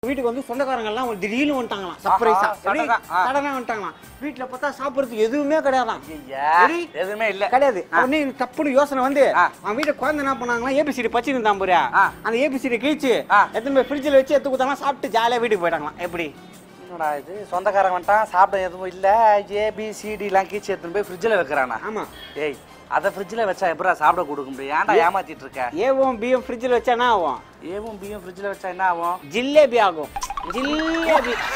வீட்டுக்கு வந்து சொந்தக்காரங்க எல்லாம் திடீர்னு வந்துட்டாங்களாம். சர்ப்ரைஸா சடனா வந்துட்டாங்களாம். வீட்டுல பார்த்தா சாப்பிடுறதுக்கு எதுவுமே கிடையாதான். எதுவுமே இல்ல கிடையாது. உடனே தப்புன்னு யோசனை வந்து அவன் வீட்டுல குழந்தை என்ன பண்ணாங்களா, ஏபிசிடி பச்சிருந்தான் போறியா, அந்த ஏபிசிடி கிழிச்சு எத்தனை போய் ஃப்ரிட்ஜில் வச்சு எடுத்து கொடுத்தாங்க. சாப்பிட்டு ஜாலியா வீட்டுக்கு போயிட்டாங்களாம். எப்படி என்னடா இது, சொந்தக்காரங்க வந்துட்டான், சாப்பிட எதுவும் இல்ல, ஏபிசிடி எல்லாம் கீச்சு எடுத்துன்னு போய் ஃப்ரிட்ஜில் வைக்கிறானா? ஆமா. ஏய், அதை ஃப்ரிட்ஜில் வச்சா எப்படா சாப்பிட கொடுக்க முடியும்? ஏன்டா ஏமாத்திட்டு இருக்க? ஏவும் பியும் ஃப்ரிட்ஜில் வச்சா என்ன ஆகும்? ஏவும் பியும் ஃப்ரிட்ஜில் வச்சா என்ன ஆகும்? ஜிலேபி ஆகும். ஜிலேபி.